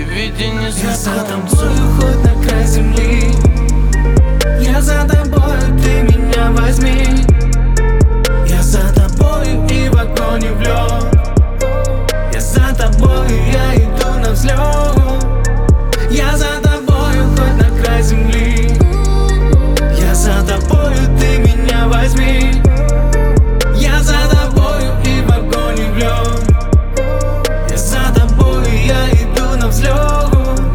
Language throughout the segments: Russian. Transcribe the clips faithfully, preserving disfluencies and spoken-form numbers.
виде не знаком. Я за тобою хоть на край земли, я за тобою, ты меня возьми. Я за тобою и в огонь и в лед. Я за тобою, я иду на взлет. Я за тобою хоть на край земли, я за тобою, ты меня возьми. Я за тобою и в огонь и в лед. Я за тобою, я иду на взлет.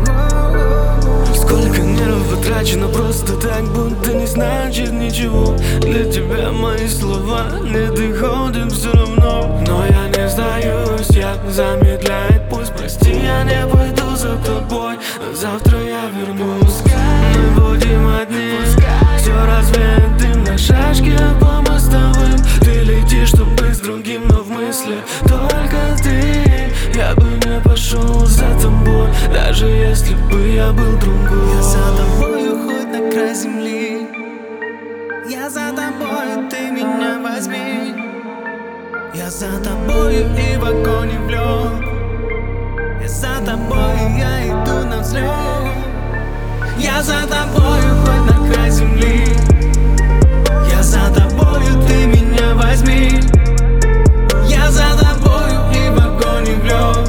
Сколько нервов потрачено просто так, будто не значит ничего. Для тебя мои слова не доходят все равно. Но я не сдаюсь, я замедляет пусть. Прости, я не пойду за тобой, завтра я вернусь. Мы будем одни, все развеет дым на шашке по мостовым. Ты летишь, чтобы быть с другим, но в мысли только ты. Я бы не пошел за тобой, даже если бы я был другой. Я за тобою хоть на край земли, я за тобою, ты меня возьми. Я за тобою и в огонь и в лед. Я за тобою, я иду на взлет. Я за тобою хоть на край земли, я за тобою, ты меня возьми. Я за тобою и в огонь и в лед.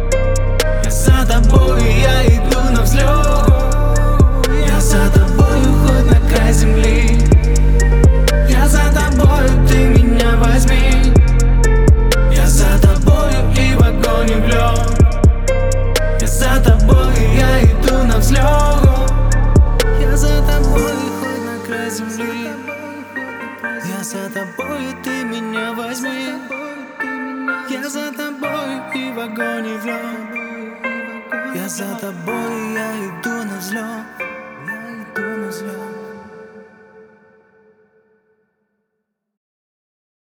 Я за тобою, я иду на взлет. Я за тобою хоть на край земли, я за тобою, ты меня возьми. Я за тобою и в огонь и в лед. Я за тобою, я иду на взлет. Я за тобою хоть на край земли, я за тобою, ты меня возьми. Я за тобой и в огонь и в лед. Я за тобой, я иду.